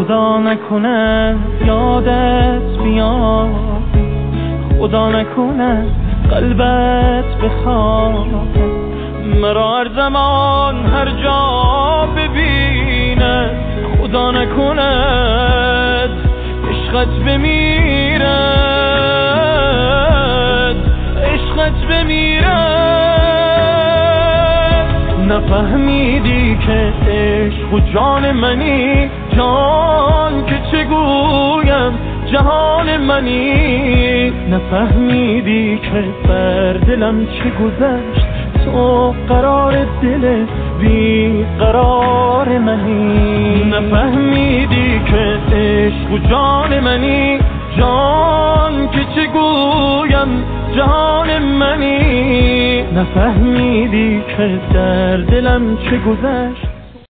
خدا نکنه یادت بیاد، خدا نکنه قلبت بخواد مرا هر زمان هر جا ببینه، خدا نکنه عشقت بمیره، عشقت بمیره. نفهمیدی که عشق و جان منی، جان که چگویم جهان منی. نفهمیدی که بر دلم چه گذشت، تو قرار دل بی قرار منی. نفهمیدی که عشق و جان منی، جان که چگویم جهان منی. نفهمیدی که در دلم چه گذشت،